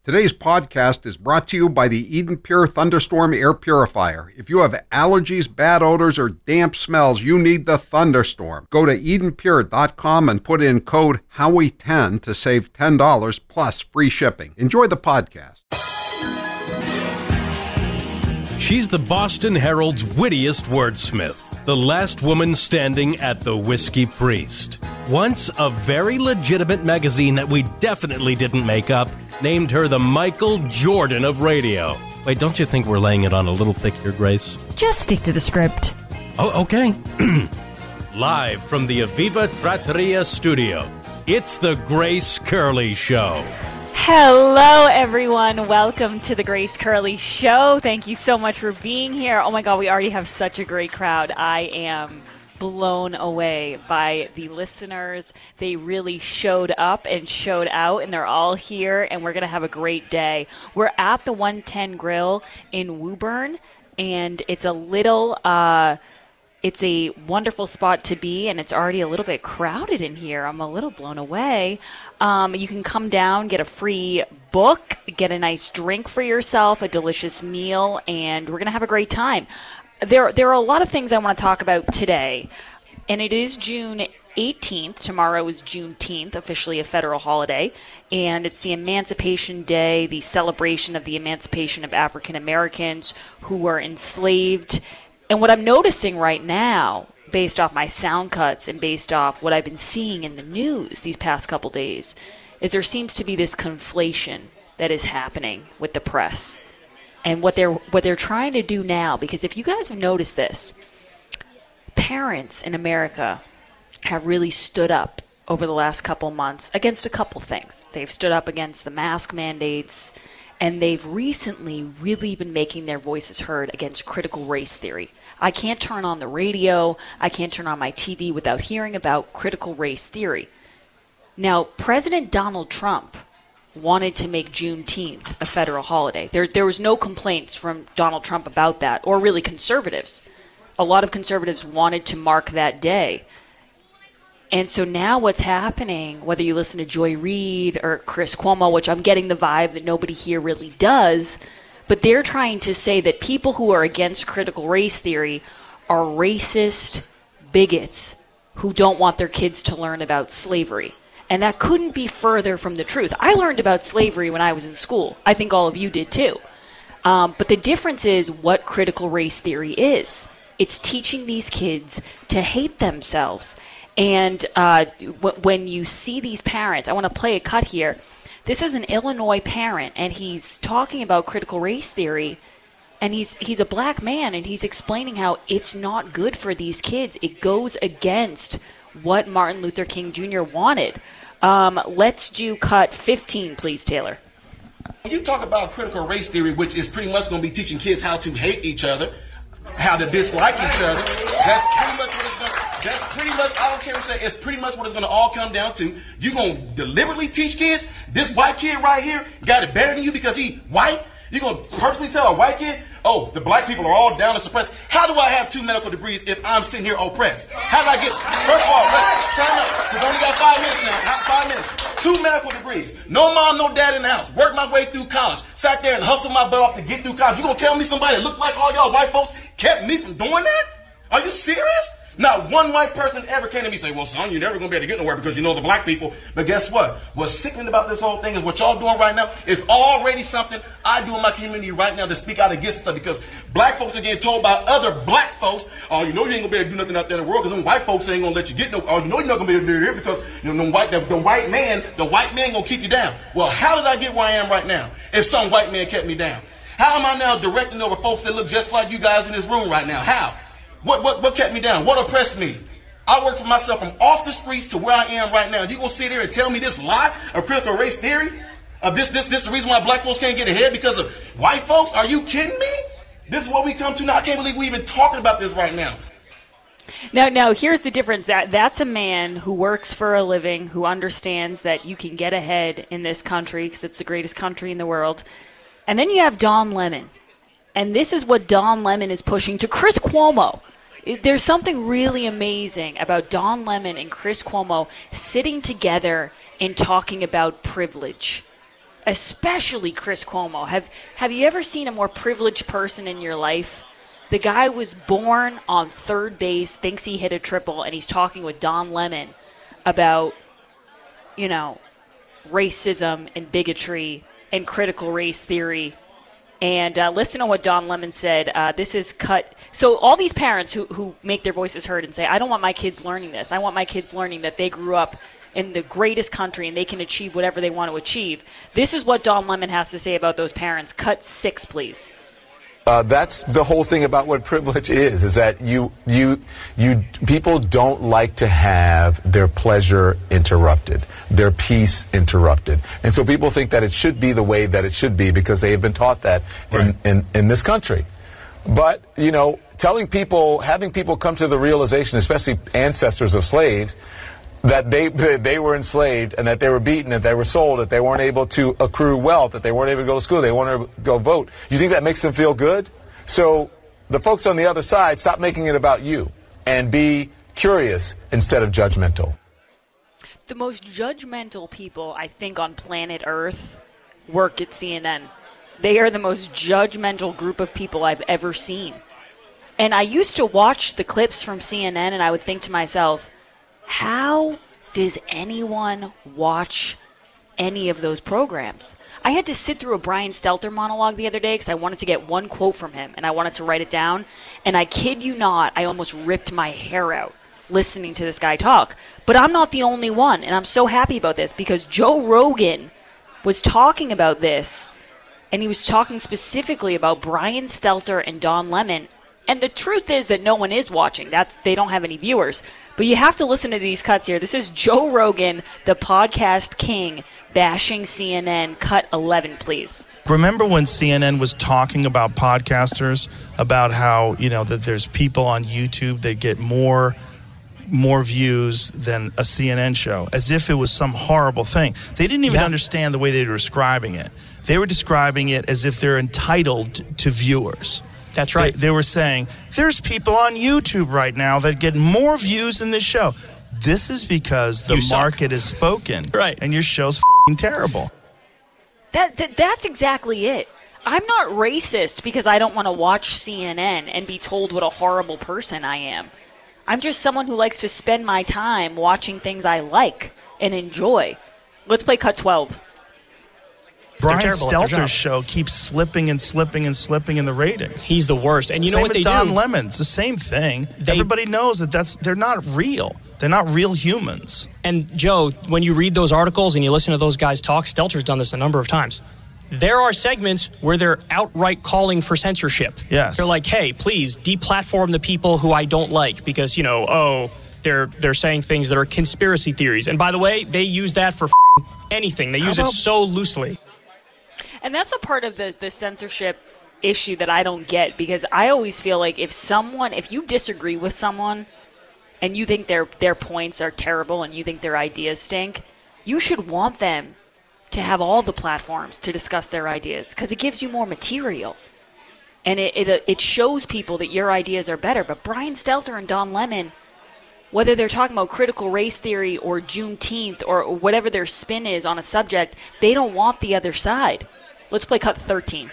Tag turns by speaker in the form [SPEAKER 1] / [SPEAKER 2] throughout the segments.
[SPEAKER 1] Today's podcast is brought to you by the Eden Pure Thunderstorm Air Purifier. If you have allergies, bad odors, or damp smells, you need the Thunderstorm. Go to EdenPure.com and put in code Howie10 to save $10 plus free shipping. Enjoy the podcast.
[SPEAKER 2] She's the Boston Herald's wittiest wordsmith, the last woman standing at the Whiskey Priest. Once a very legitimate magazine that we definitely didn't make up named her the Michael Jordan of radio. Wait, don't you think we're laying it on a little thick here, Grace?
[SPEAKER 3] Just stick to the script.
[SPEAKER 2] Oh, okay. Live from the Aviva Trattoria studio, it's the Grace Curley Show.
[SPEAKER 4] Hello, everyone. Welcome to the Grace Curley Show. Thank you so much for being here. Oh, my God, we already have such a great crowd. I am blown away by the listeners. They really showed up and showed out, and they're all here, and we're going to have a great day. We're at the 110 Grill in Woburn, and it's a little, it's a wonderful spot to be, and it's already a little bit crowded in here. I'm a little blown away. You can come down, get a free book, get a nice drink for yourself, a delicious meal, and we're going to have a great time. There are a lot of things I want to talk about today, and it is June 18th. Tomorrow is Juneteenth, officially a federal holiday, and it's the Emancipation Day, the celebration of the emancipation of African Americans who were enslaved. And what I'm noticing right now, based off my sound cuts and based off what I've been seeing in the news these past couple days, is there seems to be this conflation that is happening with the press. And what they're trying to do now, because if you guys have noticed this, parents in America have really stood up over the last couple months against a couple things. They've stood up against the mask mandates, and they've recently really been making their voices heard against critical race theory. I can't turn on the radio, I can't turn on my TV without hearing about critical race theory. Now, President Donald Trump wanted to make Juneteenth a federal holiday. There was no complaints from Donald Trump about that, or really conservatives. A lot of conservatives wanted to mark that day. And so now what's happening, whether you listen to Joy Reid or Chris Cuomo, which I'm getting the vibe that nobody here really does, but they're trying to say that people who are against critical race theory are racist bigots who don't want their kids to learn about slavery. And that couldn't be further from the truth. I learned about slavery when I was in school. I think all of you did too. But the difference is what critical race theory is. It's teaching these kids to hate themselves. And when you see these parents, I want to play a cut here. This is an Illinois parent, and he's talking about critical race theory. And he's a black man, and he's explaining how it's not good for these kids. It goes against what Martin Luther King Jr. wanted. Let's do cut 15, please, Taylor.
[SPEAKER 5] When you talk about critical race theory, which is pretty much going to be teaching kids how to hate each other, how to dislike each other, that's pretty much, I don't care what you say, it's pretty much what it's going to all come down to. You're going to deliberately teach kids, this white kid right here got it better than you because he white? You're going to personally tell a white kid, oh, the black people are all down and suppressed. How do I have 2 medical degrees if I'm sitting here oppressed? How did I get, first of all, time up, because I only got 5 minutes now, 5 minutes. 2 medical degrees, no mom, no dad in the house, worked my way through college, sat there and hustled my butt off to get through college. You going to tell me somebody that looked like all y'all white folks kept me from doing that? Are you serious? Not one white person ever came to me and say, well, son, you're never going to be able to get nowhere because you know the black people. But guess what? What's sickening about this whole thing is what y'all doing right now is already something I do in my community right now to speak out against stuff, because black folks are getting told by other black folks, oh, you know you ain't going to be able to do nothing out there in the world because them white folks ain't going to let you get no, oh, you know you're not going to be able to do it here because you know, the white man going to keep you down. Well, how did I get where I am right now if some white man kept me down? How am I now directing over folks that look just like you guys in this room right now? How? What kept me down? What oppressed me? I worked for myself from off the streets to where I am right now. You gonna sit here and tell me this lie of critical race theory? Of this the reason why black folks can't get ahead because of white folks? Are you kidding me? This is what we come to now. I can't believe we even talking about this right now.
[SPEAKER 4] Now, here's the difference. That's a man who works for a living, who understands that you can get ahead in this country because it's the greatest country in the world. And then you have Don Lemon. And this is what Don Lemon is pushing to Chris Cuomo. There's something really amazing about Don Lemon and Chris Cuomo sitting together and talking about privilege. especially Chris Cuomo. Have you ever seen a more privileged person in your life? The guy was born on third base, thinks he hit a triple, and he's talking with Don Lemon about, racism and bigotry and critical race theory. And listen to what Don Lemon said. This is cut. So all these parents who make their voices heard and say, I don't want my kids learning this. I want my kids learning that they grew up in the greatest country and they can achieve whatever they want to achieve. This is what Don Lemon has to say about those parents. Cut 6, please.
[SPEAKER 3] That's the whole thing about what privilege is that people don't like to have their pleasure interrupted, their peace interrupted. And so people think that it should be the way that it should be because they have been taught that in this country. But, having people come to the realization, especially ancestors of slaves, that they were enslaved and that they were beaten, that they were sold, that they weren't able to accrue wealth, that they weren't able to go to school, they weren't able to go vote. You think that makes them feel good? So the folks on the other side, stop making it about you and be curious instead of judgmental.
[SPEAKER 4] The most judgmental people, I think, on planet Earth work at CNN. They are the most judgmental group of people I've ever seen. And I used to watch the clips from CNN and I would think to myself, how does anyone watch any of those programs? I had to sit through a Brian Stelter monologue the other day because I wanted to get one quote from him and I wanted to write it down. And I kid you not, I almost ripped my hair out listening to this guy talk. But I'm not the only one, and I'm so happy about this because Joe Rogan was talking about this, and he was talking specifically about Brian Stelter and Don Lemon. And the truth is that no one is watching. They don't have any viewers. But you have to listen to these cuts here. This is Joe Rogan, the podcast king, bashing CNN. Cut 11, please.
[SPEAKER 6] Remember when CNN was talking about podcasters, about how, that there's people on YouTube that get more views than a CNN show, as if it was some horrible thing. They didn't even understand the way they were describing it. They were describing it as if they're entitled to viewers.
[SPEAKER 7] That's right.
[SPEAKER 6] They were saying, there's people on YouTube right now that get more views than this show. This is because the market has spoken.
[SPEAKER 7] Right.
[SPEAKER 6] And your show's f***ing terrible.
[SPEAKER 4] That's exactly it. I'm not racist because I don't want to watch CNN and be told what a horrible person I am. I'm just someone who likes to spend my time watching things I like and enjoy. Let's play cut 12.
[SPEAKER 6] Brian Stelter's show keeps slipping and slipping and slipping in the ratings.
[SPEAKER 7] He's the worst. And you know what they do?
[SPEAKER 6] Same with Don Lemon. It's the same thing. Everybody knows that they're not real. They're not real humans.
[SPEAKER 7] And, Joe, when you read those articles and you listen to those guys talk, Stelter's done this a number of times. There are segments where they're outright calling for censorship.
[SPEAKER 6] Yes.
[SPEAKER 7] They're like, hey, please deplatform the people who I don't like because, they're saying things that are conspiracy theories. And, by the way, they use that for anything. They use it so loosely.
[SPEAKER 4] And that's a part of the censorship issue that I don't get, because I always feel like if you disagree with someone and you think their points are terrible and you think their ideas stink, you should want them to have all the platforms to discuss their ideas because it gives you more material. And it shows people that your ideas are better. But Brian Stelter and Don Lemon, whether they're talking about critical race theory or Juneteenth or whatever their spin is on a subject, they don't want the other side. Let's play cut 13.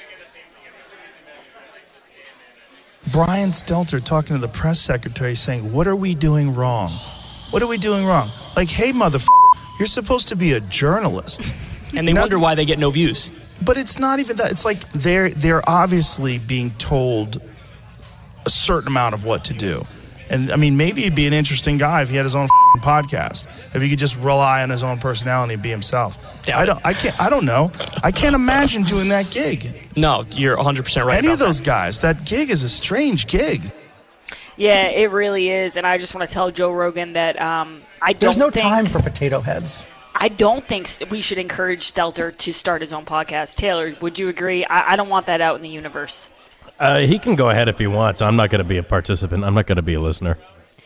[SPEAKER 6] Brian Stelter talking to the press secretary saying, what are we doing wrong? What are we doing wrong? Like, hey, you're supposed to be a journalist.
[SPEAKER 7] And they wonder why they get no views.
[SPEAKER 6] But it's not even that. It's like they're obviously being told a certain amount of what to do. And, I mean, maybe he'd be an interesting guy if he had his own podcast. If he could just rely on his own personality and be himself. I don't know. I can't imagine doing that gig.
[SPEAKER 7] No, you're 100% right.
[SPEAKER 6] Any of those guys, that gig is a strange gig.
[SPEAKER 4] Yeah, it really is. And I just want to tell Joe Rogan that
[SPEAKER 8] there's no time for potato heads.
[SPEAKER 4] I don't think we should encourage Stelter to start his own podcast. Taylor, would you agree? I don't want that out in the universe.
[SPEAKER 2] He can go ahead if he wants. I'm not going to be a participant. I'm not going to be a listener.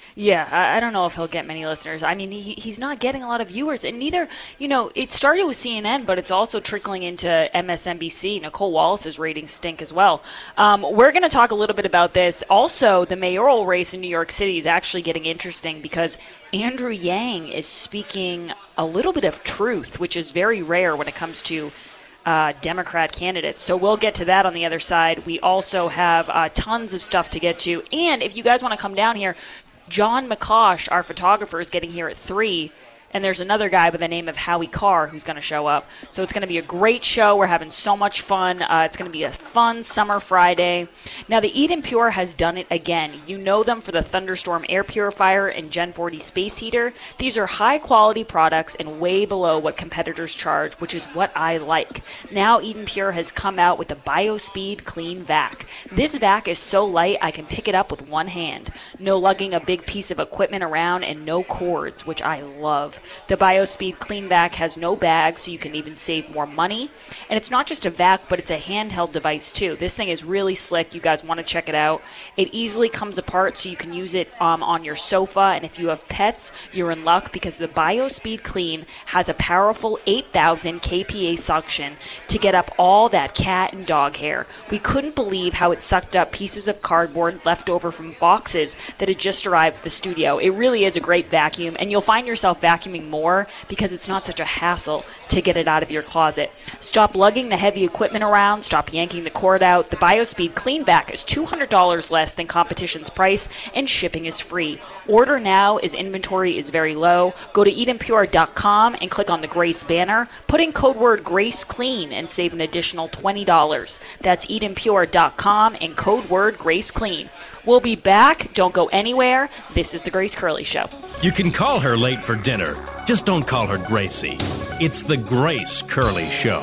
[SPEAKER 4] Yeah, I don't know if he'll get many listeners. I mean, he's not getting a lot of viewers, and neither, it started with CNN, but it's also trickling into MSNBC. Nicole Wallace's ratings stink as well. We're going to talk a little bit about this. Also, the mayoral race in New York City is actually getting interesting because Andrew Yang is speaking a little bit of truth, which is very rare when it comes to Democrat candidates. So we'll get to that on the other side. We also have tons of stuff to get to. And if you guys want to come down here, John McCosh, our photographer, is getting here at 3. And there's another guy by the name of Howie Carr who's going to show up. So it's going to be a great show. We're having so much fun. It's going to be a fun summer Friday. Now, the Eden Pure has done it again. You know them for the Thunderstorm air purifier and Gen 40 space heater. These are high-quality products and way below what competitors charge, which is what I like. Now, Eden Pure has come out with the BioSpeed Clean Vac. This vac is so light, I can pick it up with one hand. No lugging a big piece of equipment around and no cords, which I love. The BioSpeed Clean Vac has no bag, so you can even save more money. And it's not just a vac, but it's a handheld device, too. This thing is really slick. You guys want to check it out. It easily comes apart, so you can use it on your sofa. And if you have pets, you're in luck because the BioSpeed Clean has a powerful 8,000 kPa suction to get up all that cat and dog hair. We couldn't believe how it sucked up pieces of cardboard left over from boxes that had just arrived at the studio. It really is a great vacuum, and you'll find yourself vacuuming more because it's not such a hassle to get it out of your closet. Stop lugging the heavy equipment around. Stop yanking the cord out. The BioSpeed Clean Vac is $200 less than competition's price, and shipping is free. Order now as inventory is very low. Go to EdenPure.com and click on the Grace banner. Put in code word GraceClean and save an additional $20. That's EdenPure.com and code word GraceClean. We'll be back. Don't go anywhere. This is the Grace Curley Show.
[SPEAKER 2] You can call her late for dinner. Just don't call her Gracie. It's the Grace Curley Show.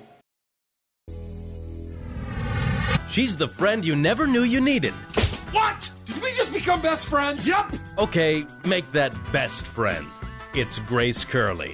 [SPEAKER 2] She's the friend you never knew you needed.
[SPEAKER 9] What? Did we just become best friends?
[SPEAKER 2] Yep. Okay, make that best friend. It's Grace Curley.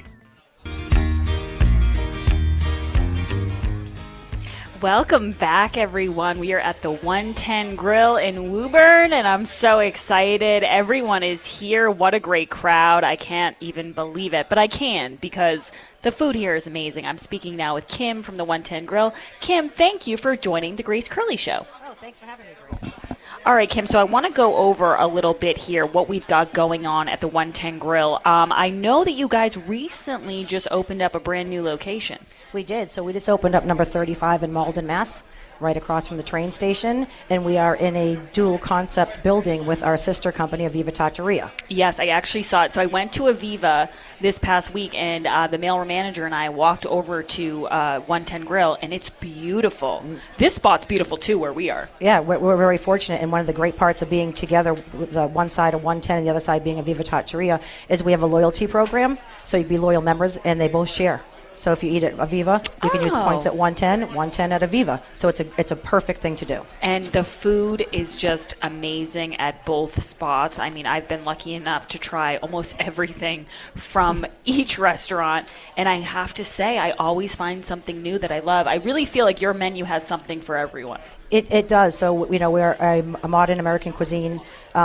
[SPEAKER 4] Welcome back, everyone. We are at the 110 Grill in Woburn, and I'm so excited. Everyone is here. What a great crowd. I can't even believe it, but I can because the food here is amazing. I'm speaking now with Kim from the 110 Grill. Kim, thank you for joining the Grace Curley Show.
[SPEAKER 10] Oh, thanks for having me, Grace.
[SPEAKER 4] All right, Kim, so I want to go over a little bit here what we've got going on at the 110 Grill. I know that you guys recently just opened up a brand new location.
[SPEAKER 10] We did. So we just opened up number 35 in Malden, Mass., right across from the train station, and we are in a dual concept building with our sister company, Aviva Trattoria.
[SPEAKER 4] Yes, I actually saw it. So I went to Aviva this past week, and the mailroom manager and I walked over to 110 Grill, and it's beautiful. This spot's beautiful, too, where we are.
[SPEAKER 10] Yeah, we're very fortunate, and one of the great parts of being together with the one side of 110 and the other side being Aviva Trattoria is we have a loyalty program, so you'd be loyal members, and they both share. So if you eat at Aviva, you can use points at 110, 110 at Aviva. So it's a perfect thing to do.
[SPEAKER 4] And the food is just amazing at both spots. I mean, I've been lucky enough to try almost everything from each restaurant. And I have to say, I always find something new that I love. I really feel like your menu has something for everyone.
[SPEAKER 10] It does. So, we're a modern American cuisine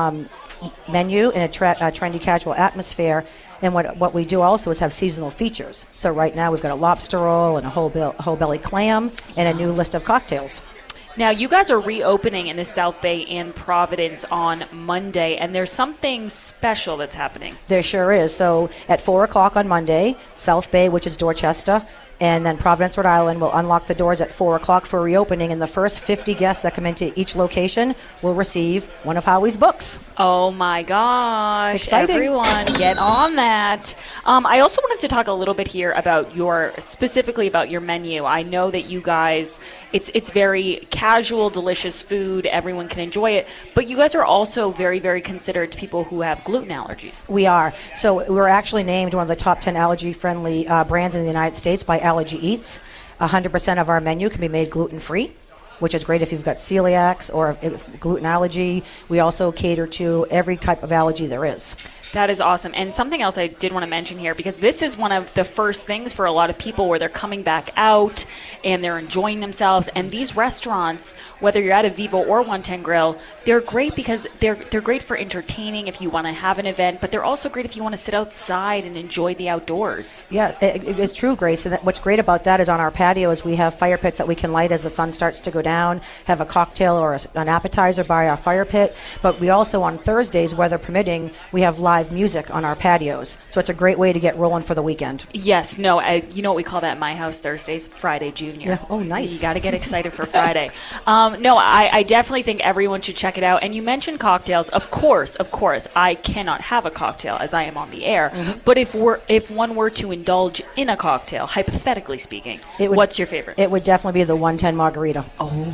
[SPEAKER 10] menu in a trendy casual atmosphere. And what we do also is have seasonal features. So right now we've got a lobster roll and a whole belly clam and a new list of cocktails.
[SPEAKER 4] Now, you guys are reopening in the South Bay in Providence on Monday, and there's something special that's happening.
[SPEAKER 10] There sure is. So at 4 o'clock on Monday, South Bay, which is Dorchester, and then Providence, Rhode Island, will unlock the doors at 4 o'clock for reopening, and the first 50 guests that come into each location will receive one of Howie's books.
[SPEAKER 4] Oh, my gosh.
[SPEAKER 10] Exciting.
[SPEAKER 4] Everyone, get on that. I also wanted to talk a little bit here about specifically about your menu. I know that you guys, it's very casual, delicious food. Everyone can enjoy it. But you guys are also very, very considerate to people who have gluten allergies.
[SPEAKER 10] We are. So we're actually named one of the top 10 allergy-friendly brands in the United States by Allergy Eats. 100% of our menu can be made gluten-free, which is great if you've got celiacs or gluten allergy. We also cater to every type of allergy there is.
[SPEAKER 4] That is awesome. And something else I did want to mention here, because this is one of the first things for a lot of people where they're coming back out and they're enjoying themselves. And these restaurants, whether you're at a Viva or 110 Grill, they're great because they're great for entertaining if you want to have an event, but they're also great if you want to sit outside and enjoy the outdoors.
[SPEAKER 10] Yeah, it's true, Grace. And what's great about that is on our patios, we have fire pits that we can light as the sun starts to go down, have a cocktail or an appetizer by our fire pit. But we also, on Thursdays, weather permitting, we have live music on our patios. So it's a great way to get rolling for the weekend.
[SPEAKER 4] Yes, no, you know what we call that at my house Thursdays? Friday Junior.
[SPEAKER 10] Yeah. Oh, nice.
[SPEAKER 4] You got to get excited for Friday. No, I definitely think everyone should check it out. And you mentioned cocktails. Of course, I cannot have a cocktail as I am on the air. Mm-hmm. But if one were to indulge in a cocktail, hypothetically speaking, what's your favorite?
[SPEAKER 10] It would definitely be the 110 margarita.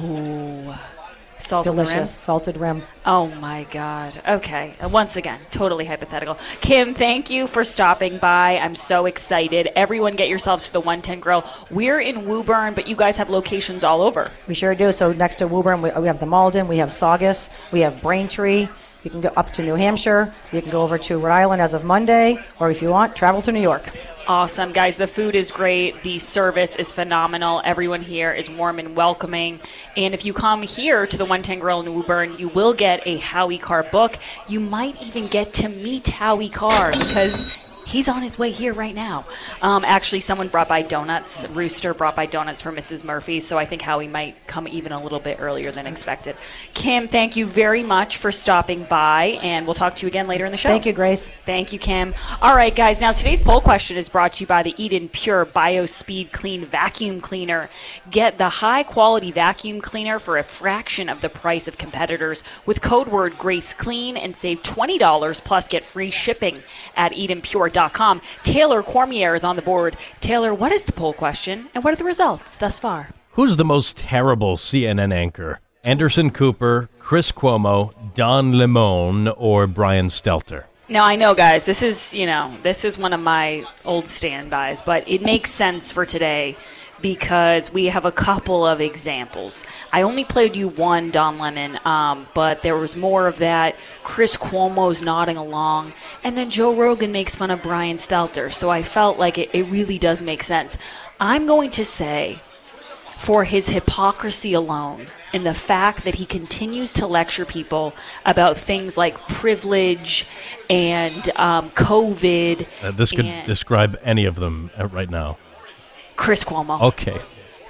[SPEAKER 4] Oh,
[SPEAKER 10] delicious salted rim.
[SPEAKER 4] Oh my God. Okay. Once again, totally hypothetical. Kim, thank you for stopping by. I'm so excited. Everyone get yourselves to the 110 Grill. We're in Woburn, but you guys have locations all over.
[SPEAKER 10] We sure do. So next to Woburn, we have the Malden, we have Saugus, we have Braintree. You can go up to New Hampshire. You can go over to Rhode Island as of Monday, or if you want, travel to New York.
[SPEAKER 4] Awesome. Guys, the food is great. The service is phenomenal. Everyone here is warm and welcoming. And if you come here to the 110 Grill in Woburn, you will get a Howie Carr book. You might even get to meet Howie Carr because he's on his way here right now. Actually, someone brought by donuts. Rooster brought by donuts for Mrs. Murphy, so I think Howie might come even a little bit earlier than expected. Kim, thank you very much for stopping by, and we'll talk to you again later in the show.
[SPEAKER 10] Thank you, Grace.
[SPEAKER 4] Thank you, Kim. All right, guys, now today's poll question is brought to you by the Eden Pure BioSpeed Clean Vacuum Cleaner. Get the high-quality vacuum cleaner for a fraction of the price of competitors with code word GraceClean and save $20 plus get free shipping at EdenPure.com. Taylor Cormier is on the board. Taylor, what is the poll question, and what are the results thus far?
[SPEAKER 2] Who's the most terrible CNN anchor? Anderson Cooper, Chris Cuomo, Don Lemon, or Brian Stelter?
[SPEAKER 4] Now, I know, guys, this is one of my old standbys, but it makes sense for today because we have a couple of examples. I only played you one, Don Lemon, but there was more of that. Chris Cuomo's nodding along, and then Joe Rogan makes fun of Brian Stelter, so I felt like it really does make sense. I'm going to say, for his hypocrisy alone, and the fact that he continues to lecture people about things like privilege and COVID.
[SPEAKER 2] This could describe any of them right now.
[SPEAKER 4] Chris Cuomo.
[SPEAKER 2] Okay.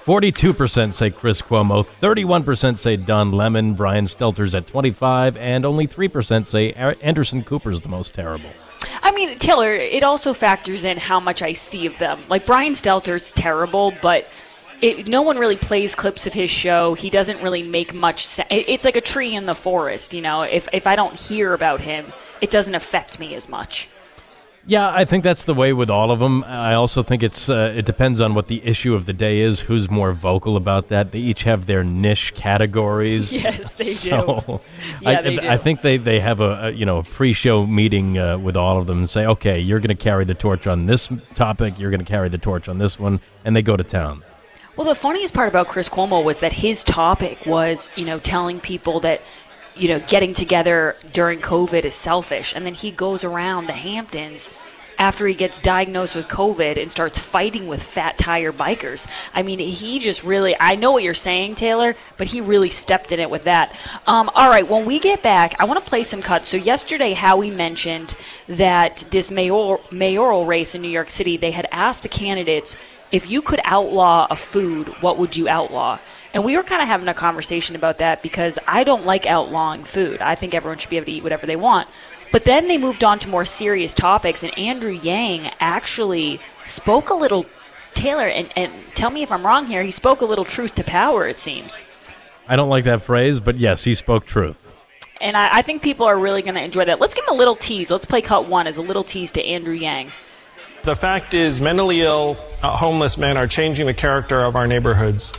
[SPEAKER 2] 42% say Chris Cuomo, 31% say Don Lemon, Brian Stelter's at 25%, and only 3% say Anderson Cooper's the most terrible.
[SPEAKER 4] I mean, Taylor, it also factors in how much I see of them. Like, Brian Stelter's terrible, but no one really plays clips of his show. He doesn't really make much sense. It's like a tree in the forest, you know. If I don't hear about him, it doesn't affect me as much.
[SPEAKER 2] Yeah, I think that's the way with all of them. I also think it depends on what the issue of the day is, who's more vocal about that. They each have their niche categories.
[SPEAKER 4] Yes, they do.
[SPEAKER 2] They do. I think they have a pre-show meeting with all of them and say, okay, you're going to carry the torch on this topic, you're going to carry the torch on this one, and they go to town.
[SPEAKER 4] Well, the funniest part about Chris Cuomo was that his topic was, telling people that, getting together during COVID is selfish. And then he goes around the Hamptons after he gets diagnosed with COVID and starts fighting with fat tire bikers. I mean, he just really, I know what you're saying, Taylor, but he really stepped in it with that. All right, when we get back, I want to play some cuts. So yesterday, Howie mentioned that this mayoral race in New York City, they had asked the candidates, if you could outlaw a food, what would you outlaw? And we were kind of having a conversation about that because I don't like outlawing food. I think everyone should be able to eat whatever they want. But then they moved on to more serious topics, and Andrew Yang actually spoke a little, Taylor, and tell me if I'm wrong here, he spoke a little truth to power, it seems.
[SPEAKER 2] I don't like that phrase, but yes, he spoke truth.
[SPEAKER 4] And I think people are really going to enjoy that. Let's give him a little tease. Let's play cut one as a little tease to Andrew Yang.
[SPEAKER 11] The fact is, mentally ill, homeless men are changing the character of our neighborhoods.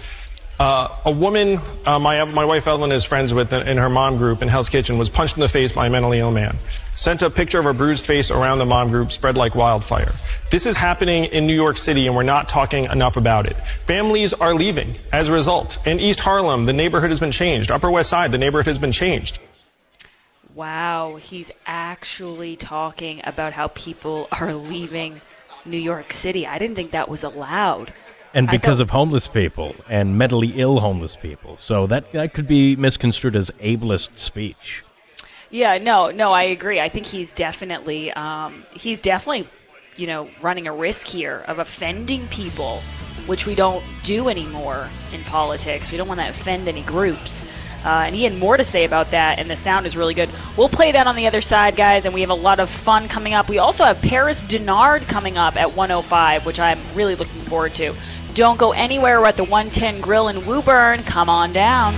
[SPEAKER 11] A woman my wife Evelyn is friends with in her mom group in Hell's Kitchen was punched in the face by a mentally ill man. Sent a picture of her bruised face around the mom group, spread like wildfire. This is happening in New York City, and we're not talking enough about it. Families are leaving as a result. In East Harlem, the neighborhood has been changed. Upper West Side, the neighborhood has been changed.
[SPEAKER 4] Wow, he's actually talking about how people are leaving New York City. I didn't think that was allowed.
[SPEAKER 2] And because of homeless people and mentally ill homeless people. So that could be misconstrued as ableist speech.
[SPEAKER 4] Yeah, no, I agree. I think he's definitely, running a risk here of offending people, which we don't do anymore in politics. We don't want to offend any groups. And he had more to say about that, and the sound is really good. We'll play that on the other side, guys, and we have a lot of fun coming up. We also have Paris Denard coming up at 1:05, which I'm really looking forward to. Don't go anywhere. We're at the 110 Grill in Woburn. Come on down.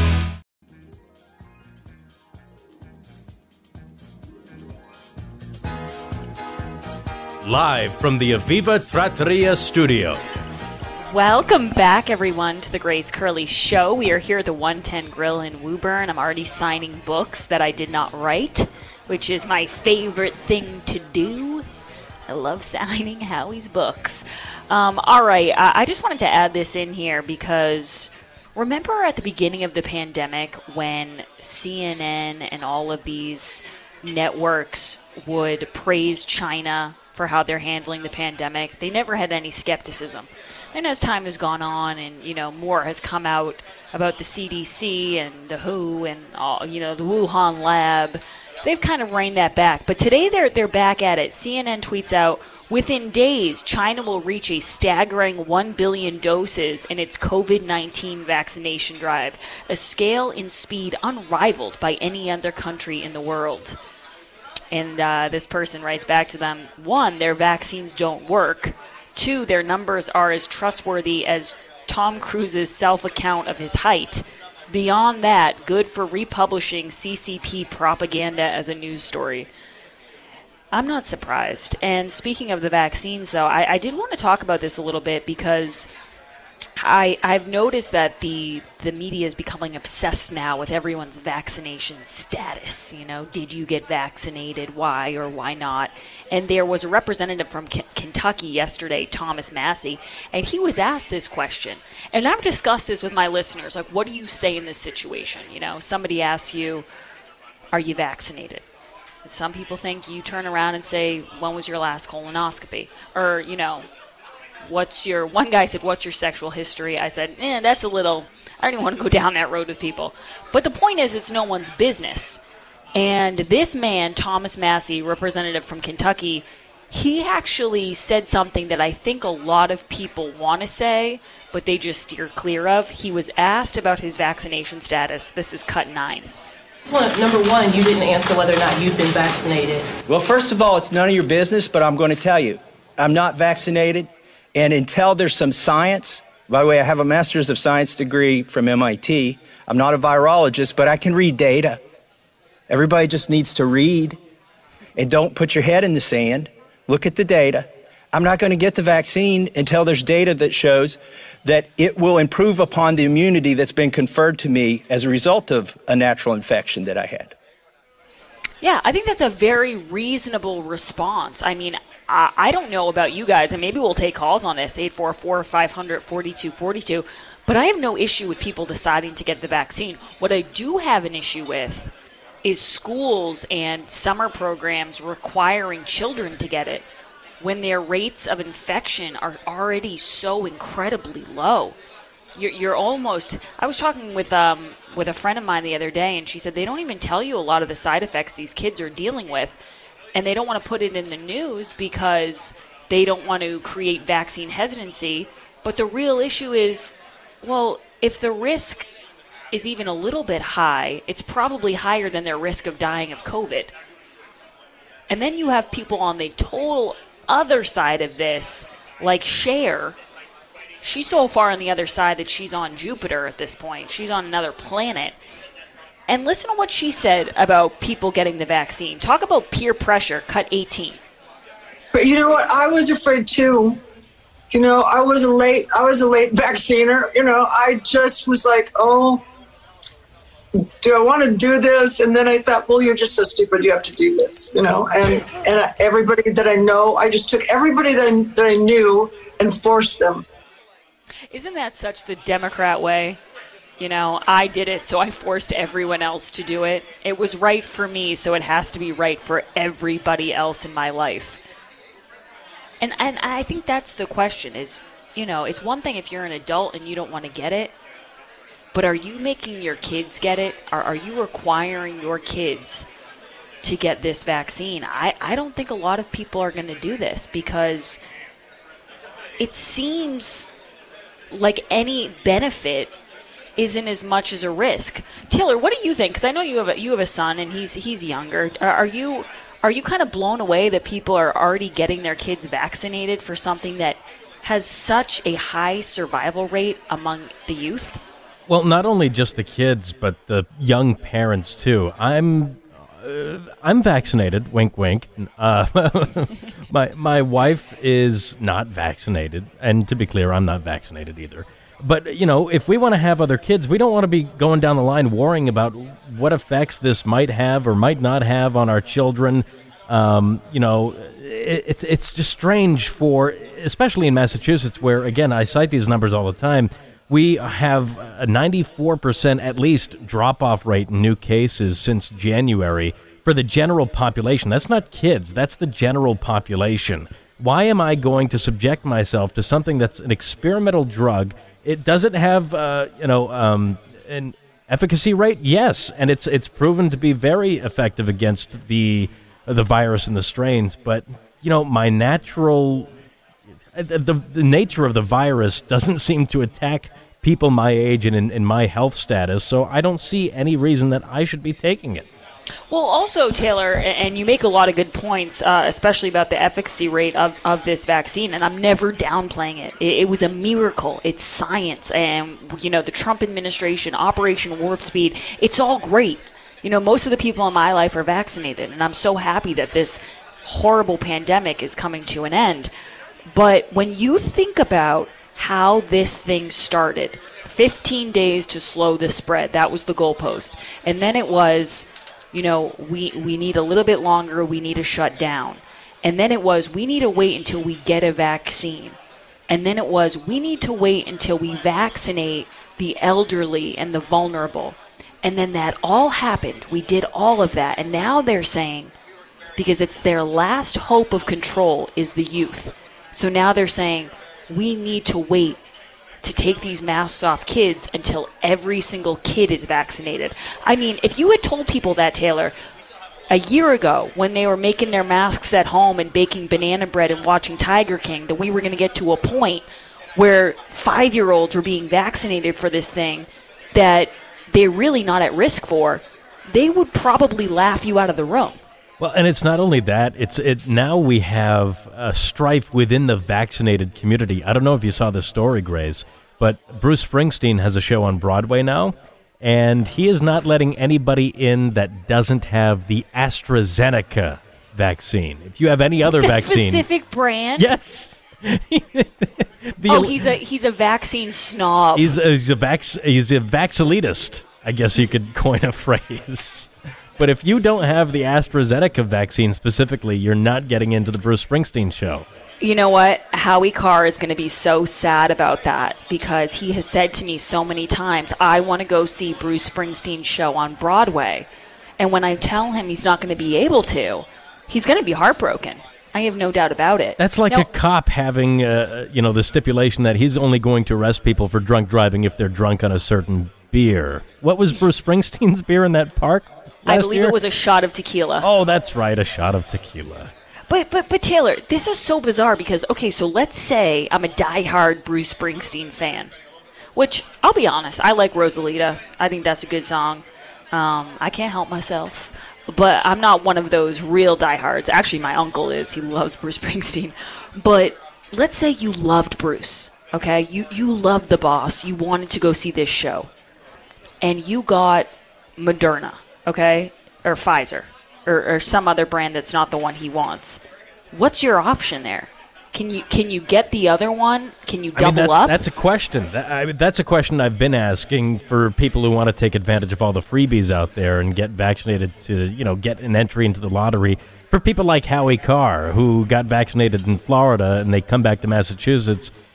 [SPEAKER 2] Live from the Aviva Trattoria studio.
[SPEAKER 4] Welcome back, everyone, to the Grace Curley Show. We are here at the 110 Grill in Woburn. I'm already signing books that I did not write, which is my favorite thing to do. I love signing Howie's books. All right, I just wanted to add this in here because remember at the beginning of the pandemic when CNN and all of these networks would praise China for how they're handling the pandemic? They never had any skepticism. And as time has gone on and, more has come out about the CDC and the WHO and, all, the Wuhan lab, they've kind of reined that back. But today they're back at it. CNN tweets out, within days, China will reach a staggering 1 billion doses in its COVID-19 vaccination drive, a scale and speed unrivaled by any other country in the world. And this person writes back to them, 1, their vaccines don't work. 2, their numbers are as trustworthy as Tom Cruise's self-account of his height. Beyond that, good for republishing CCP propaganda as a news story. I'm not surprised. And speaking of the vaccines, though, I did want to talk about this a little bit because I've noticed that the media is becoming obsessed now with everyone's vaccination status. Did you get vaccinated? Why or why not? And there was a representative from Kentucky yesterday, Thomas Massey, and he was asked this question. And I've discussed this with my listeners. Like, what do you say in this situation? Somebody asks you, are you vaccinated? Some people think you turn around and say, when was your last colonoscopy? Or, one guy said, what's your sexual history? I said, that's a little, I don't even want to go down that road with people. But the point is, it's no one's business. And this man, Thomas Massey, representative from Kentucky, he actually said something that I think a lot of people want to say, but they just steer clear of. He was asked about his vaccination status. This is cut 9.
[SPEAKER 12] Number one, you didn't answer whether or not you've been vaccinated.
[SPEAKER 13] Well, first of all, it's none of your business, but I'm going to tell you, I'm not vaccinated. And until there's some science, by the way, I have a master's of science degree from MIT. I'm not a virologist, but I can read data. Everybody just needs to read and don't put your head in the sand. Look at the data. I'm not going to get the vaccine until there's data that shows that it will improve upon the immunity that's been conferred to me as a result of a natural infection that I had.
[SPEAKER 4] Yeah, I think that's a very reasonable response. I mean, I don't know about you guys, and maybe we'll take calls on this, 844-500-4242, but I have no issue with people deciding to get the vaccine. What I do have an issue with is schools and summer programs requiring children to get it when their rates of infection are already so incredibly low. You're almost, I was talking with a friend of mine the other day, and she said they don't even tell you a lot of the side effects these kids are dealing with. And they don't want to put it in the news because they don't want to create vaccine hesitancy. But the real issue is, well, if the risk is even a little bit high, it's probably higher than their risk of dying of COVID. And then you have people on the total other side of this, like Cher. She's so far on the other side that she's on Jupiter at this point. She's on another planet. And listen to what she said about people getting the vaccine. Talk about peer pressure, cut 18.
[SPEAKER 14] But you know what? I was afraid too. I was a late vacciner. I just was like, oh, do I want to do this? And then I thought, well, you're just so stupid. You have to do this, And everybody that I know, I just took everybody that I knew and forced them.
[SPEAKER 4] Isn't that such the Democrat way? You know, I did it, so I forced everyone else to do it. It was right for me, so it has to be right for everybody else in my life. And I think that's the question is, you know, it's one thing if you're an adult and you don't want to get it, but are you making your kids get it? Are you requiring your kids to get this vaccine? I don't think a lot of people are going to do this because it seems like any benefit isn't as much as a risk. Taylor, what do you think? Because I know you have a son and he's younger. Are you kind of blown away that people are already getting their kids vaccinated for something that has such a high survival rate among the youth?
[SPEAKER 2] Well, not only just the kids, but the young parents too. I'm vaccinated. Wink, wink. My wife is not vaccinated, and to be clear, I'm not vaccinated either. But, you know, if we want to have other kids, we don't want to be going down the line worrying about what effects this might have or might not have on our children. You know, it's just strange for, especially in Massachusetts, where, again, I cite these numbers all the time. We have a 94% at least drop-off rate in new cases since January for the general population. That's not kids. That's the general population. Why am I going to subject myself to something that's an experimental drug? It doesn't have, an efficacy rate? Yes, and it's proven to be very effective against the virus and the strains. But, you know, my natural... The nature of the virus doesn't seem to attack people my age and in my health status, so I don't see any reason that I should be taking it.
[SPEAKER 4] Well, also, Taylor, and you make a lot of good points, especially about the efficacy rate of this vaccine, and I'm never downplaying it. It was a miracle. It's science, and, you know, the Trump administration, Operation Warp Speed, it's all great. You know, most of the people in my life are vaccinated, and I'm so happy that this horrible pandemic is coming to an end. But when you think about how this thing started, 15 days to slow the spread, that was the goalpost. And then it was, you know, we need a little bit longer, we need to shut down. And then it was, we need to wait until we get a vaccine. And then it was, we need to wait until we vaccinate the elderly and the vulnerable. And then that all happened. We did all of that. And now they're saying, because it's their last hope of control is the youth. So now they're saying, we need to wait to take these masks off kids until every single kid is vaccinated. I mean, if you had told people that, Taylor, a year ago when they were making their masks at home and baking banana bread and watching Tiger King, that we were going to get to a point where 5-year-olds were being vaccinated for this thing that they're really not at risk for, they would probably laugh you out of the room.
[SPEAKER 2] Well, and it's not only that, now we have a strife within the vaccinated community. I don't know if you saw this story, Grace, but Bruce Springsteen has a show on Broadway now, and he is not letting anybody in that doesn't have the AstraZeneca vaccine. If you have any other vaccine...
[SPEAKER 4] specific brand?
[SPEAKER 2] Yes!
[SPEAKER 4] He's a vaccine snob.
[SPEAKER 2] He's a vaxilitist, I guess you could coin a phrase. But if you don't have the AstraZeneca vaccine specifically, you're not getting into the Bruce Springsteen show.
[SPEAKER 4] You know what? Howie Carr is going to be so sad about that because he has said to me so many times, I want to go see Bruce Springsteen's show on Broadway. And when I tell him he's not going to be able to, he's going to be heartbroken. I have no doubt about it.
[SPEAKER 2] That's like a cop having, the stipulation that he's only going to arrest people for drunk driving if they're drunk on a certain beer. What was Bruce Springsteen's beer in that park?
[SPEAKER 4] I believe it was a shot of tequila.
[SPEAKER 2] Oh, that's right, a shot of tequila.
[SPEAKER 4] But Taylor, this is so bizarre because, okay, so let's say I'm a diehard Bruce Springsteen fan, which, I'll be honest, I like Rosalita. I think that's a good song. I can't help myself. But I'm not one of those real diehards. Actually, my uncle is. He loves Bruce Springsteen. But let's say you loved Bruce, okay? You loved the boss. You wanted to go see this show. And you got Moderna. Okay, or Pfizer, or some other brand that's not the one he wants. What's your option there? Can you get the other one? Can you double up?
[SPEAKER 2] That's a question. That's a question I've been asking for people who want to take advantage of all the freebies out there and get vaccinated to, get an entry into the lottery. For people like Howie Carr, who got vaccinated in Florida and they come back to Massachusetts,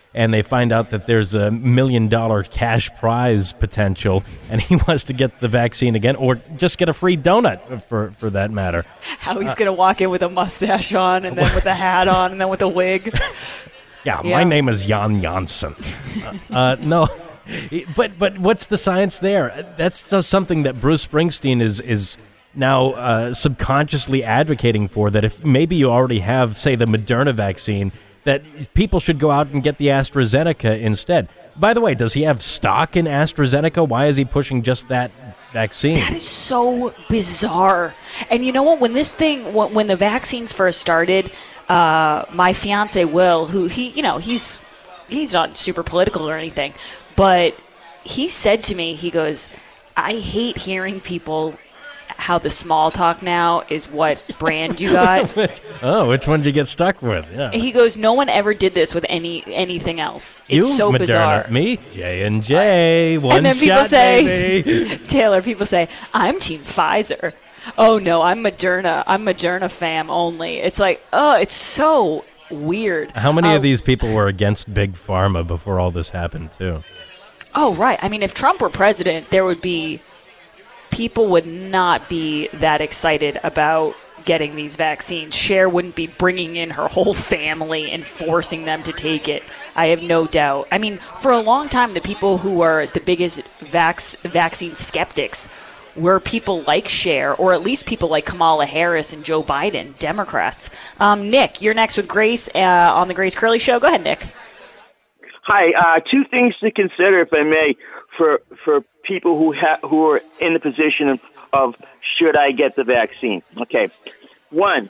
[SPEAKER 2] and they find out that there's a $1 million cash prize potential, and he wants to get the vaccine again, or just get a free donut for that matter.
[SPEAKER 4] How he's going to walk in with a mustache on, and then with a hat on, and then with a wig.
[SPEAKER 2] Yeah, my name is Jan Janssen. No, but what's the science there? That's just something that Bruce Springsteen is now subconsciously advocating for, that if maybe you already have, say, the Moderna vaccine, that people should go out and get the AstraZeneca instead. By the way, does he have stock in AstraZeneca? Why is he pushing just that vaccine?
[SPEAKER 4] That is so bizarre. And you know what? When when the vaccines first started, my fiance Will, who he's not super political or anything, but he said to me, he goes, I hate hearing people how the small talk now is what brand you got.
[SPEAKER 2] Which one did you get stuck with? Yeah.
[SPEAKER 4] He goes, no one ever did this with anything else. It's
[SPEAKER 2] you,
[SPEAKER 4] so
[SPEAKER 2] Moderna,
[SPEAKER 4] bizarre.
[SPEAKER 2] Me, J&J, one
[SPEAKER 4] and then people
[SPEAKER 2] shot,
[SPEAKER 4] say,
[SPEAKER 2] baby.
[SPEAKER 4] Taylor, people say, I'm Team Pfizer. Oh, no, I'm Moderna. I'm Moderna fam only. It's like, it's so weird.
[SPEAKER 2] How many of these people were against Big Pharma before all this happened, too?
[SPEAKER 4] Oh, right. I mean, if Trump were president, people would not be that excited about getting these vaccines. Cher wouldn't be bringing in her whole family and forcing them to take it. I have no doubt. I mean, for a long time, the people who were the biggest vaccine skeptics were people like Cher, or at least people like Kamala Harris and Joe Biden, Democrats. Nick, you're next with Grace on the Grace Curley Show. Go ahead, Nick.
[SPEAKER 15] Hi. Two things to consider, if I may, for people who are in the position of should I get the vaccine? Okay. One,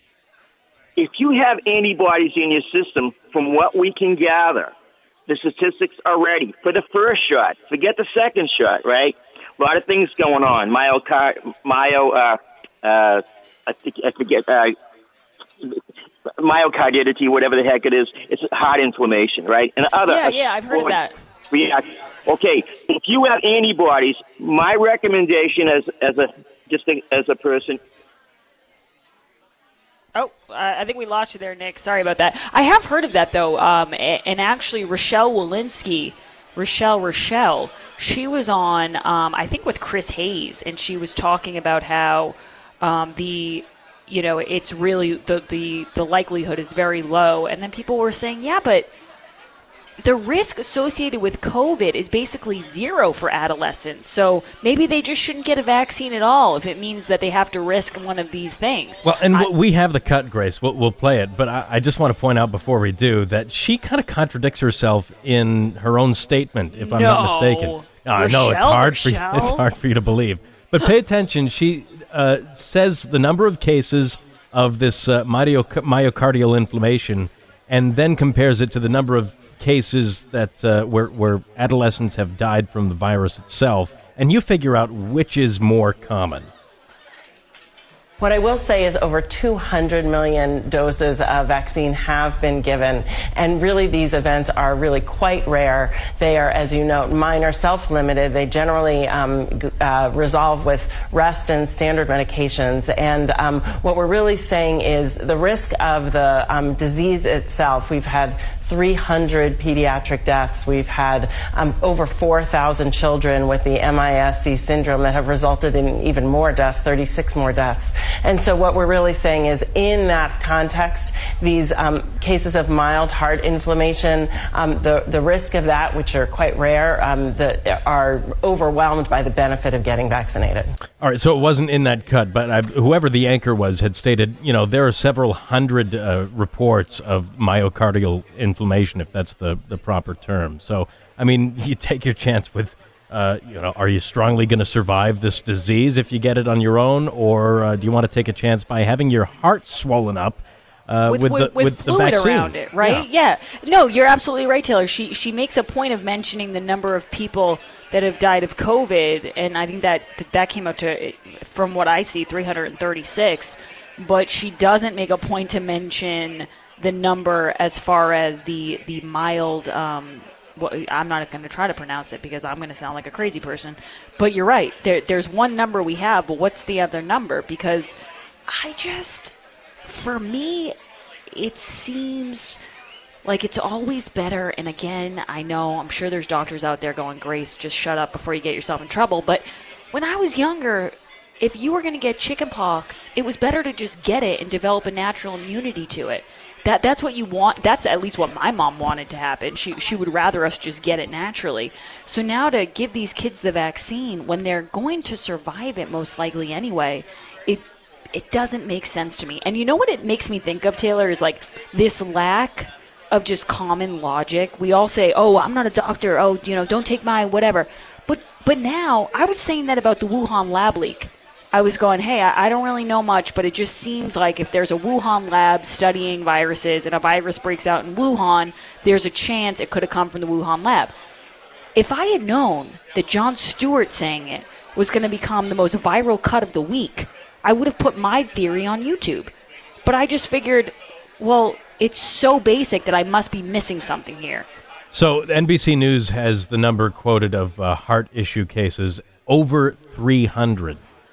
[SPEAKER 15] if you have antibodies in your system, from what we can gather, the statistics are ready for the first shot. Forget the second shot, right? A lot of things going on. Myocarditis, whatever the heck it is. It's heart inflammation, right? And
[SPEAKER 4] yeah, I've heard of that.
[SPEAKER 15] Okay, if you have antibodies, my recommendation as a person.
[SPEAKER 4] Oh, I think we lost you there, Nick. Sorry about that. I have heard of that, though. And actually, Rochelle Walensky, Rochelle, she was on, I think, with Chris Hayes, and she was talking about how it's really the likelihood is very low. And then people were saying, yeah, but the risk associated with COVID is basically zero for adolescents. So maybe they just shouldn't get a vaccine at all if it means that they have to risk one of these things.
[SPEAKER 2] Well, and we have the cut, Grace. We'll play it. But I just want to point out before we do that she kind of contradicts herself in her own statement, if I'm not mistaken. No, it's hard for you to believe. But pay attention. She says the number of cases of this myocardial inflammation, and then compares it to the number of cases that where adolescents have died from the virus itself, and you figure out which is more common.
[SPEAKER 16] What I will say is over 200 million doses of vaccine have been given, and really these events are really quite rare. They are, as you note, minor, self-limited. They generally resolve with rest and standard medications. And what we're really saying is the risk of the disease itself, we've had 300 pediatric deaths. We've had over 4,000 children with the MIS-C syndrome that have resulted in even more deaths, 36 more deaths. And so what we're really saying is in that context, these cases of mild heart inflammation, the risk of that, which are quite rare, are overwhelmed by the benefit of getting vaccinated.
[SPEAKER 2] All right, so it wasn't in that cut, but whoever the anchor was had stated, there are several hundred reports of myocardial inflammation, if that's the proper term. So, I mean, you take your chance with, are you strongly going to survive this disease if you get it on your own, or do you want to take a chance by having your heart swollen up with
[SPEAKER 4] fluid
[SPEAKER 2] the vaccine
[SPEAKER 4] around it, right? Yeah. No, you're absolutely right, Taylor. She makes a point of mentioning the number of people that have died of COVID, and I think that came up to, from what I see, 336. But she doesn't make a point to mention the number as far as the mild. I'm not going to try to pronounce it because I'm going to sound like a crazy person. But you're right. There's one number we have, but what's the other number? Because for me, it seems Like, it's always better. And again, I know, I'm sure there's doctors out there going, Grace, just shut up before you get yourself in trouble. But when I was younger, if you were going to get chickenpox, it was better to just get it and develop a natural immunity to it. That's what you want. That's at least what my mom wanted to happen. She would rather us just get it naturally. So now to give these kids the vaccine when they're going to survive it most likely anyway, it doesn't make sense to me. And you know what it makes me think of, Taylor, is like this lack of just common logic. We all say, oh, I'm not a doctor. Oh, don't take my whatever. But now I was saying that about the Wuhan lab leak. I was going, hey, I don't really know much, but it just seems like if there's a Wuhan lab studying viruses and a virus breaks out in Wuhan, there's a chance it could have come from the Wuhan lab. If I had known that Jon Stewart saying it was going to become the most viral cut of the week, I would have put my theory on YouTube. But I just figured, well, it's so basic that I must be missing something here.
[SPEAKER 2] So NBC News has the number quoted of heart issue cases over 300.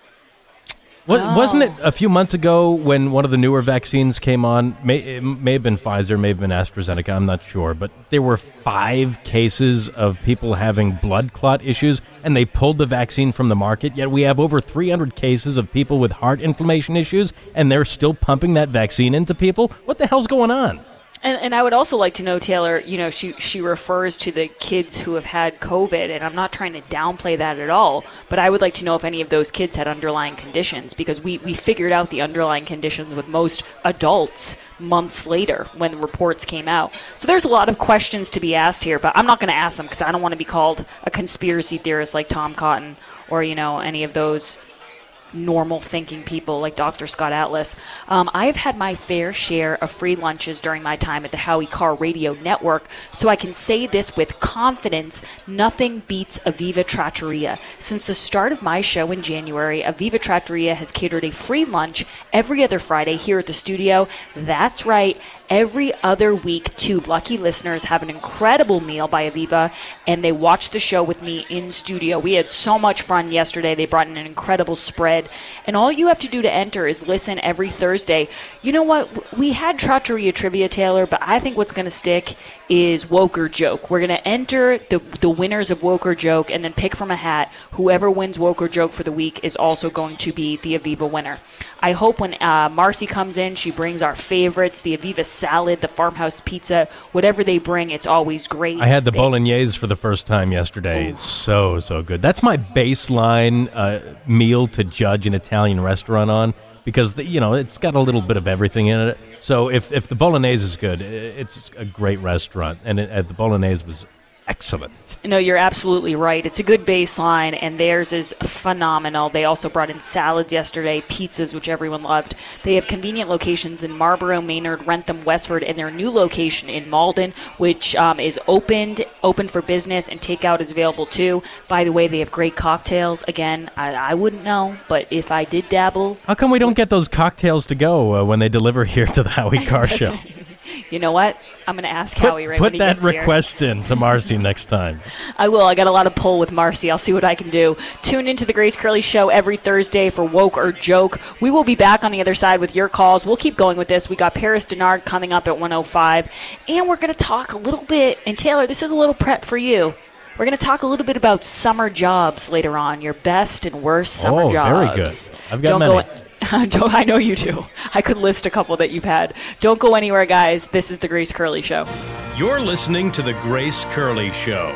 [SPEAKER 2] Wasn't it a few months ago when one of the newer vaccines came on? It may have been Pfizer, may have been AstraZeneca, I'm not sure. But there were 5 cases of people having blood clot issues, and they pulled the vaccine from the market. Yet we have over 300 cases of people with heart inflammation issues, and they're still pumping that vaccine into people? What the hell's going on?
[SPEAKER 4] And I would also like to know, Taylor, she refers to the kids who have had COVID, and I'm not trying to downplay that at all, but I would like to know if any of those kids had underlying conditions, because we figured out the underlying conditions with most adults months later when the reports came out. So there's a lot of questions to be asked here, but I'm not going to ask them because I don't want to be called a conspiracy theorist like Tom Cotton or, any of those normal thinking people like Dr. Scott Atlas. I've had my fair share of free lunches during my time at the Howie Carr Radio Network, so I can say this with confidence: nothing beats Aviva Trattoria. Since the start of my show in January, Aviva Trattoria has catered a free lunch every other Friday here at the studio. That's right, every other week. 2 lucky listeners have an incredible meal by Aviva, and they watch the show with me in studio. We had so much fun yesterday. They brought in an incredible spread, and all you have to do to enter is listen every Thursday. You know what? We had Trattoria Trivia, Taylor, but I think what's going to stick is Woke or Joke. We're going to enter the winners of Woke or Joke and then pick from a hat. Whoever wins Woke or Joke for the week is also going to be the Aviva winner. I hope when Marcy comes in, she brings our favorites, the Aviva salad, the farmhouse pizza, whatever they bring, it's always great.
[SPEAKER 2] I had the bolognese for the first time yesterday. Ooh. It's so good. That's my baseline meal to judge an Italian restaurant on, because it's got a little bit of everything in it. So if the bolognese is good, it's a great restaurant, and the bolognese was excellent.
[SPEAKER 4] No, you're absolutely right. It's a good baseline, and theirs is phenomenal. They also brought in salads yesterday, pizzas, which everyone loved. They have convenient locations in Marlborough, Maynard, Wrentham, Westford, and their new location in Malden, which is open for business, and takeout is available too. By the way, they have great cocktails. Again, I wouldn't know, but if I did dabble...
[SPEAKER 2] How come we don't get those cocktails to go when they deliver here to the Howie Carr Show?
[SPEAKER 4] You know what? I'm going to ask Howie right when he gets here.
[SPEAKER 2] Put that request in to Marcy next time.
[SPEAKER 4] I will. I got a lot of pull with Marcy. I'll see what I can do. Tune into the Grace Curley Show every Thursday for Woke or Joke. We will be back on the other side with your calls. We'll keep going with this. We got Paris Denard coming up at 1:05, and we're going to talk a little bit. And Taylor, this is a little prep for you. We're going to talk a little bit about summer jobs later on. Your best and worst summer jobs.
[SPEAKER 2] Very good. I've got many.
[SPEAKER 4] I know you do. I could list a couple that you've had. Don't go anywhere, guys. This is The Grace Curley Show.
[SPEAKER 2] You're listening to The Grace Curley Show.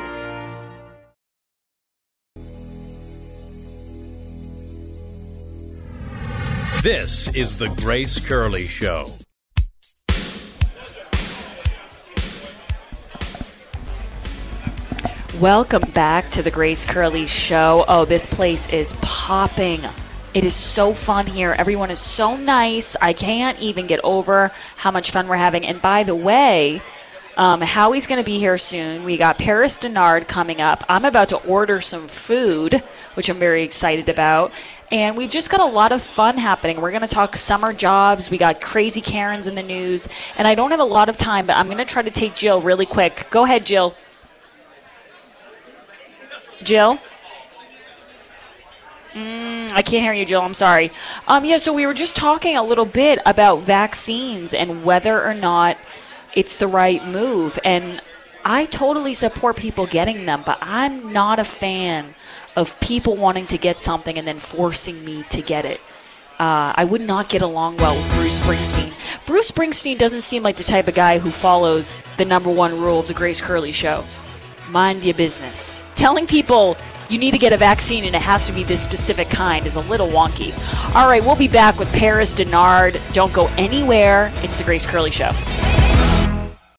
[SPEAKER 2] This is The Grace Curley Show.
[SPEAKER 4] Welcome back to The Grace Curley Show. Oh, this place is popping. It is so fun here. Everyone is so nice. I can't even get over how much fun we're having. And by the way, Howie's going to be here soon. We got Paris Denard coming up. I'm about to order some food, which I'm very excited about. And we've just got a lot of fun happening. We're going to talk summer jobs. We got crazy Karens in the news. And I don't have a lot of time, but I'm going to try to take Jill really quick. Go ahead, Jill. Jill? I can't hear you, Jill. I'm sorry. So we were just talking a little bit about vaccines and whether or not it's the right move. And I totally support people getting them, but I'm not a fan of people wanting to get something and then forcing me to get it. I would not get along well with Bruce Springsteen. Bruce Springsteen doesn't seem like the type of guy who follows the number one rule of the Grace Curley Show. Mind your business. Telling people you need to get a vaccine and it has to be this specific kind is a little wonky. All right, we'll be back with Paris Dennard. Don't go anywhere. It's the Grace Curley Show.